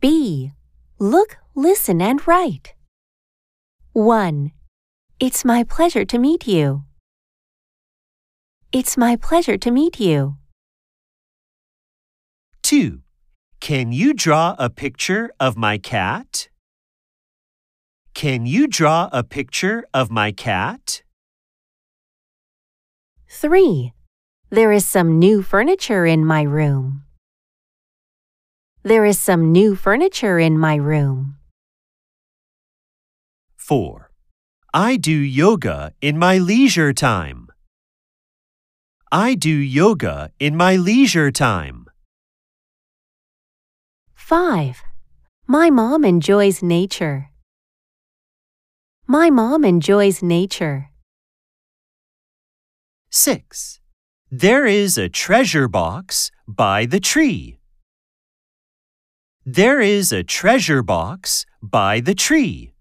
B. Look, listen, and write. 1. It's my pleasure to meet you. It's my pleasure to meet you. 2. Can you draw a picture of my cat? Can you draw a picture of my cat? 3. There is some new furniture in my room. There is some new furniture in my room. 4. I do yoga in my leisure time. I do yoga in my leisure time. 5. My mom enjoys nature. My mom enjoys nature. 6. There is a treasure box by the tree. There is a treasure box by the tree.